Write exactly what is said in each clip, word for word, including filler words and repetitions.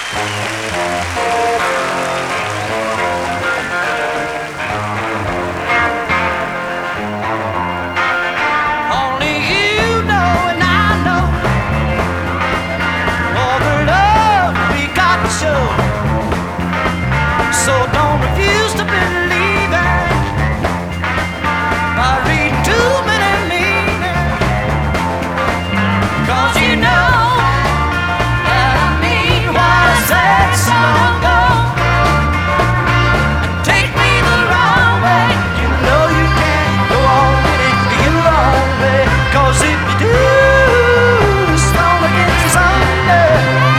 Only you know and I know all the love we got to show. So don't refuse to believe it by reading too many meanings. 'Cause you know that I mean what I said so long ago. Take me the wrong way, you know you can't go on living your own way. 'Cause if you do, it's gonna get you someday.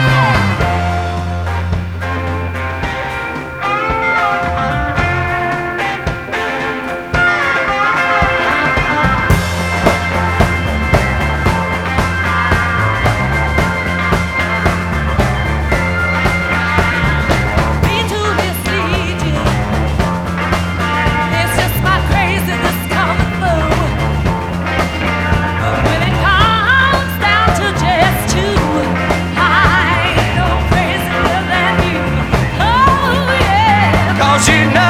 Mean to mislead you. It's just my craziness coming through. But when it comes down to just two, I ain't no crazier than you. Oh yeah. 'Cause you know